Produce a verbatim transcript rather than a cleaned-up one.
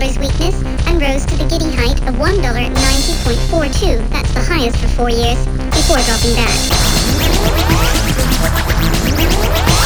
dollars weakness and rose to the giddy height of one dollar ninety point four two. That's the highest for four years, before dropping back.